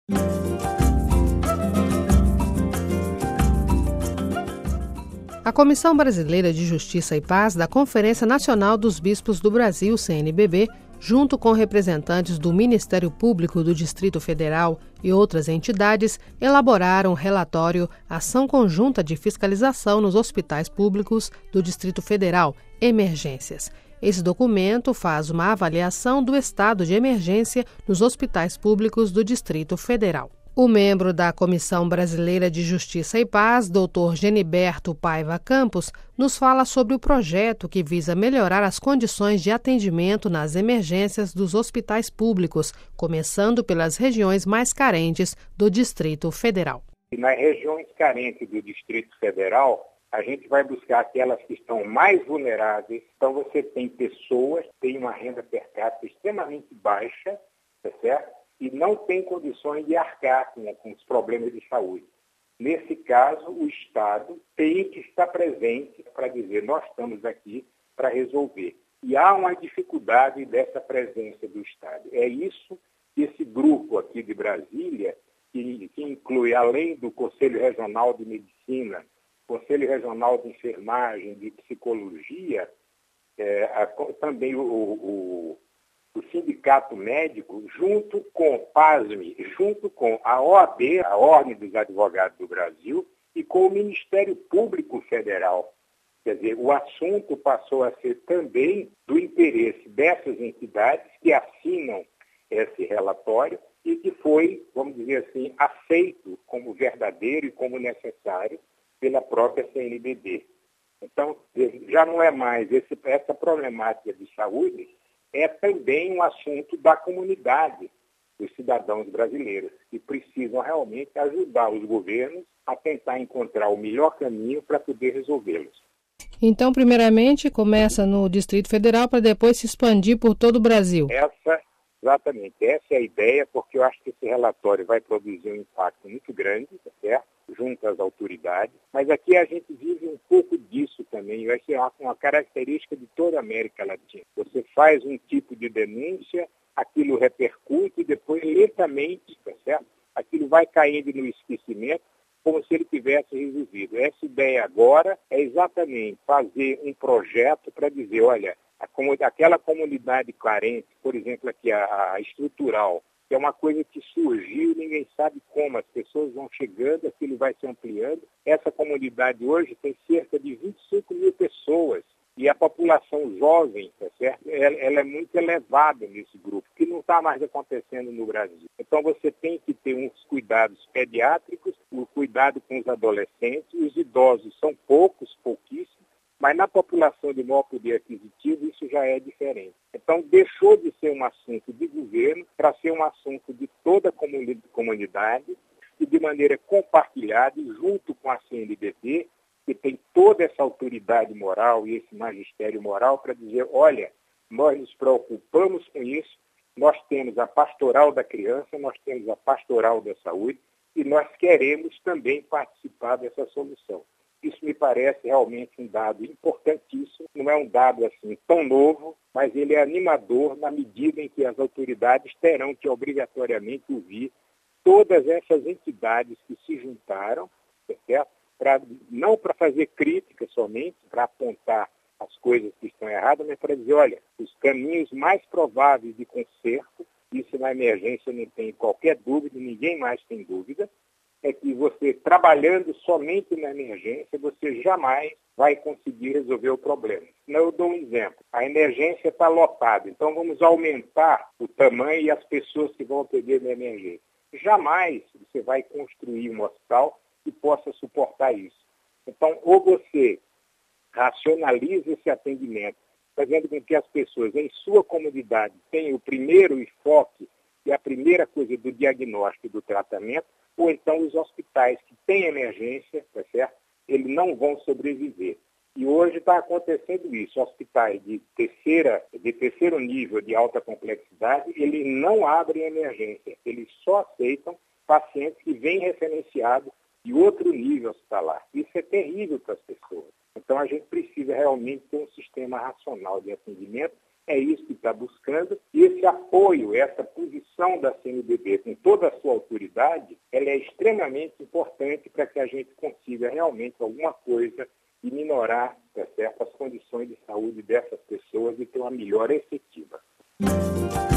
A Comissão Brasileira de Justiça e Paz da Conferência Nacional dos Bispos do Brasil, CNBB, junto com representantes do Ministério Público do Distrito Federal e outras entidades, elaboraram um relatório Ação Conjunta de Fiscalização nos Hospitais Públicos do Distrito Federal, Emergências. Esse documento faz uma avaliação do estado de emergência nos hospitais públicos do Distrito Federal. O membro da Comissão Brasileira de Justiça e Paz, Dr. Geniberto Paiva Campos, nos fala sobre o projeto que visa melhorar as condições de atendimento nas emergências dos hospitais públicos, começando pelas regiões mais carentes do Distrito Federal. Nas regiões carentes do Distrito Federal, a gente vai buscar aquelas que estão mais vulneráveis. Então você tem pessoas que têm uma renda per capita extremamente baixa, tá certo? E não tem condições de arcar com os problemas de saúde. Nesse caso, o Estado tem que estar presente para dizer, nós estamos aqui para resolver. E há uma dificuldade dessa presença do Estado. É isso que esse grupo aqui de Brasília, que inclui, além do Conselho Regional de Medicina, Conselho Regional de Enfermagem, de Psicologia, também o Sindicato Médico, junto com, pasme, junto com a OAB, a Ordem dos Advogados do Brasil, e com o Ministério Público Federal. Quer dizer, o assunto passou a ser também do interesse dessas entidades que assinam esse relatório e que foi, vamos dizer assim, aceito como verdadeiro e como necessário pela própria CNBB. Então, já não é mais essa problemática de saúde, é também um assunto da comunidade, dos cidadãos brasileiros, que precisam realmente ajudar os governos a tentar encontrar o melhor caminho para poder resolvê-los. Então, primeiramente, começa no Distrito Federal para depois se expandir por todo o Brasil. Exatamente, essa é a ideia, porque eu acho que esse relatório vai produzir um impacto muito grande, tá certo? Junto às autoridades, mas aqui a gente vive um pouco disso também, eu acho que é uma característica de toda a América Latina. Você faz um tipo de denúncia, aquilo repercute e depois lentamente, tá certo? Aquilo vai caindo no esquecimento, como se ele tivesse resolvido. Essa ideia agora é exatamente fazer um projeto para dizer, olha, aquela comunidade carente, por exemplo, aqui a estrutural, que é uma coisa que surgiu, ninguém sabe como, as pessoas vão chegando, aquilo vai se ampliando. Essa comunidade hoje tem cerca de 25 mil pessoas e a população jovem, tá certo? Ela é muito elevada nesse grupo, que não está mais acontecendo no Brasil. Então você tem que ter uns cuidados pediátricos, o cuidado com os adolescentes, os idosos são pouquíssimos, mas na população de maior poder aquisitivo isso já é diferente. Então deixou de ser um assunto de governo para ser um assunto de toda a comunidade e de maneira compartilhada junto com a CNBB, que tem toda essa autoridade moral e esse magistério moral para dizer, olha, nós nos preocupamos com isso, nós temos a pastoral da criança, nós temos a pastoral da saúde e nós queremos também participar dessa solução. Isso me parece realmente um dado importantíssimo, não é um dado assim tão novo, mas ele é animador na medida em que as autoridades terão que obrigatoriamente ouvir todas essas entidades que se juntaram, certo? Não para fazer crítica somente, para apontar as coisas que estão erradas, mas para dizer, olha, os caminhos mais prováveis de conserto, isso na emergência não tem qualquer dúvida, ninguém mais tem dúvida, é que você, trabalhando somente na emergência, você jamais vai conseguir resolver o problema. Eu dou um exemplo. A emergência está lotada, então vamos aumentar o tamanho e as pessoas que vão atender na emergência. Jamais você vai construir um hospital que possa suportar isso. Então, ou você racionaliza esse atendimento, fazendo com que as pessoas em sua comunidade tenham o primeiro enfoque e a primeira coisa do diagnóstico e do tratamento, ou então os hospitais que têm emergência, tá certo? Eles não vão sobreviver. E hoje está acontecendo isso. Hospitais de terceiro nível de alta complexidade, eles não abrem emergência. Eles só aceitam pacientes que vêm referenciados de outro nível hospitalar. Isso é terrível para as pessoas. Então a gente precisa realmente ter um sistema racional de atendimento. É isso que está buscando E esse apoio, essa posição da CNBB com toda a sua autoridade, ela é extremamente importante para que a gente consiga realmente alguma coisa e minorar, tá certo, as condições de saúde dessas pessoas e ter uma melhora efetiva.